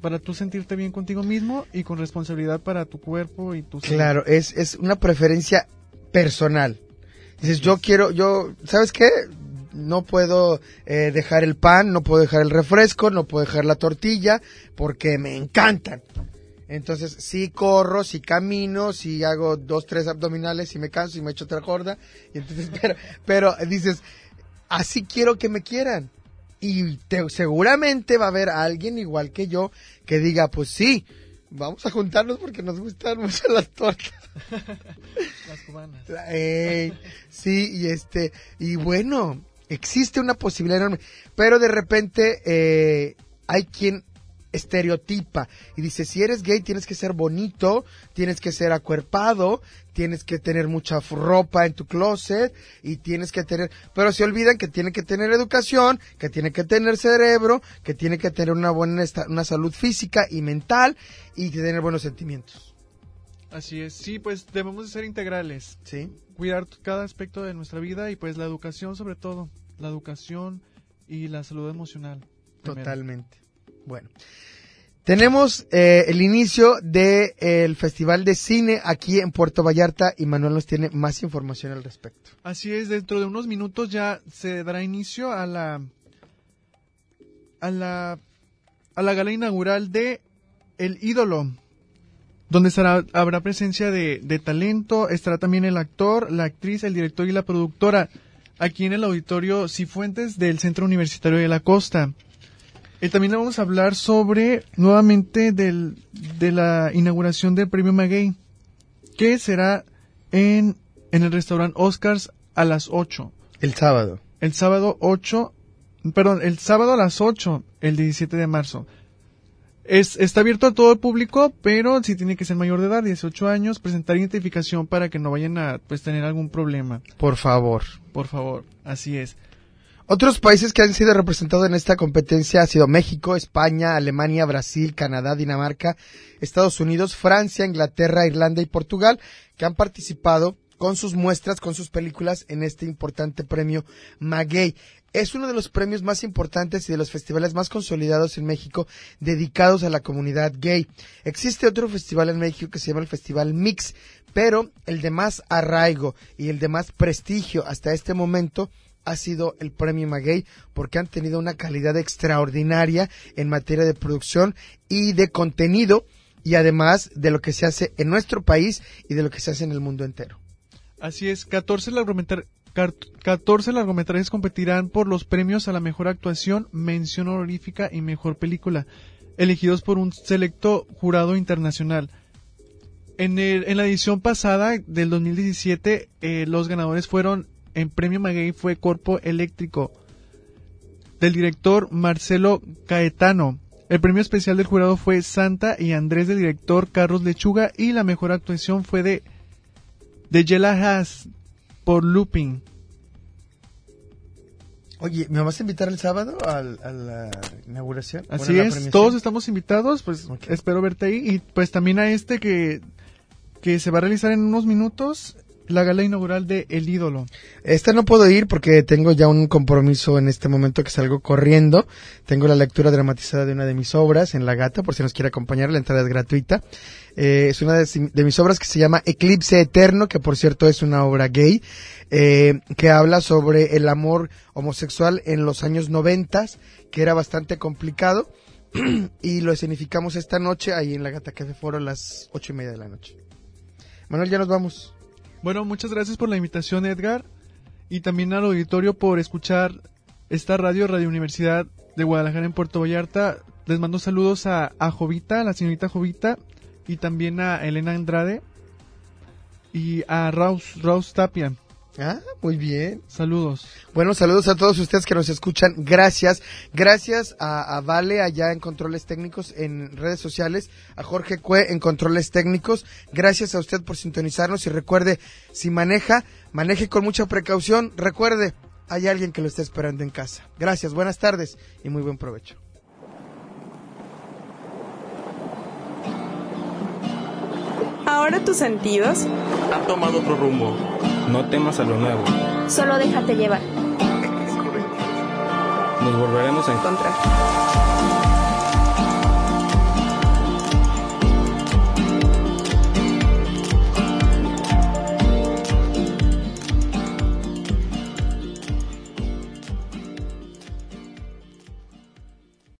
para tú sentirte bien contigo mismo y con responsabilidad para tu cuerpo y tu salud. Claro, es, es una preferencia personal. Dices, yo quiero, yo, ¿sabes qué? No puedo eh, dejar el pan, no puedo dejar el refresco, no puedo dejar la tortilla, porque me encantan. Entonces, sí corro, sí camino, sí hago dos, tres abdominales, sí me canso y me echo otra gorda. Y entonces, pero, pero dices, así quiero que me quieran. Y te, seguramente va a haber alguien igual que yo que diga, pues sí, vamos a juntarnos porque nos gustan mucho las tortas. Las cubanas. Ey, sí, y este, y bueno, existe una posibilidad enorme, pero de repente eh, hay quien estereotipa y dice, si eres gay tienes que ser bonito, tienes que ser acuerpado, tienes que tener mucha ropa en tu closet y tienes que tener, pero se olvidan que tiene que tener educación, que tiene que tener cerebro, que tiene que tener una buena una salud física y mental y que tener buenos sentimientos. Así es, sí, pues debemos de ser integrales. Sí. Cuidar cada aspecto de nuestra vida y pues la educación sobre todo, la educación y la salud emocional. Primero. Totalmente. Bueno, tenemos eh, el inicio del de, Festival de Cine aquí en Puerto Vallarta y Manuel nos tiene más información al respecto. Así es, dentro de unos minutos ya se dará inicio a la a la a la gala inaugural de El Ídolo, donde estará, habrá presencia de, de talento, estará también el actor, la actriz, el director y la productora, aquí en el auditorio Cifuentes del Centro Universitario de la Costa. Y también vamos a hablar sobre, nuevamente, del, de la inauguración del Premio Maguey, que será en, en el restaurante Oscars a las ocho. El sábado. El sábado ocho, perdón, el sábado a las ocho, el diecisiete de marzo. Es, está abierto a todo el público, pero sí tiene que ser mayor de edad, dieciocho años, presentar identificación para que no vayan a pues tener algún problema. Por favor. Por favor, así es. Otros países que han sido representados en esta competencia ha sido México, España, Alemania, Brasil, Canadá, Dinamarca, Estados Unidos, Francia, Inglaterra, Irlanda y Portugal, que han participado con sus muestras, con sus películas en este importante premio Maguey. Es uno de los premios más importantes y de los festivales más consolidados en México dedicados a la comunidad gay. Existe otro festival en México que se llama el Festival Mix, pero el de más arraigo y el de más prestigio hasta este momento ha sido el Premio Maguey, porque han tenido una calidad extraordinaria en materia de producción y de contenido, y además de lo que se hace en nuestro país y de lo que se hace en el mundo entero. Así es, catorce, largometra- catorce largometrajes competirán por los premios a la mejor actuación, mención honorífica y mejor película, elegidos por un selecto jurado internacional. En, el, en la edición pasada del dos mil diecisiete, eh, los ganadores fueron, en Premio Maguey fue Corpo Eléctrico, del director Marcelo Caetano. El premio especial del jurado fue Santa y Andrés, del director Carlos Lechuga, y la mejor actuación fue de, de Yela Haas por Looping. Oye, ¿me vas a invitar el sábado a, a la inauguración? Así bueno, es, todos estamos invitados, pues okay. Espero verte ahí, y pues también a este que, que se va a realizar en unos minutos, la gala inaugural de El Ídolo. Esta no puedo ir porque tengo ya un compromiso en este momento que salgo corriendo. Tengo la lectura dramatizada de una de mis obras en La Gata, por si nos quiere acompañar, la entrada es gratuita. Eh, es una de, de mis obras que se llama Eclipse Eterno, que por cierto es una obra gay, eh, que habla sobre el amor homosexual en los años noventas, que era bastante complicado, y lo escenificamos esta noche ahí en La Gata Café Foro a las ocho y media de la noche. Manuel, ya nos vamos. Bueno, muchas gracias por la invitación, Edgar, y también al auditorio por escuchar esta radio, Radio Universidad de Guadalajara en Puerto Vallarta. Les mando saludos a, a Jovita, a la señorita Jovita, y también a Elena Andrade y a Raus, Raus Tapia. Ah, muy bien. Saludos. Bueno, saludos a todos ustedes que nos escuchan. Gracias. Gracias a, a Vale allá en Controles Técnicos en redes sociales, a Jorge Cue en Controles Técnicos. Gracias a usted por sintonizarnos y recuerde, si maneja, maneje con mucha precaución. Recuerde, hay alguien que lo está esperando en casa. Gracias, buenas tardes y muy buen provecho. Ahora tus sentidos han tomado otro rumbo. No temas a lo nuevo. Solo déjate llevar. Nos volveremos a encontrar.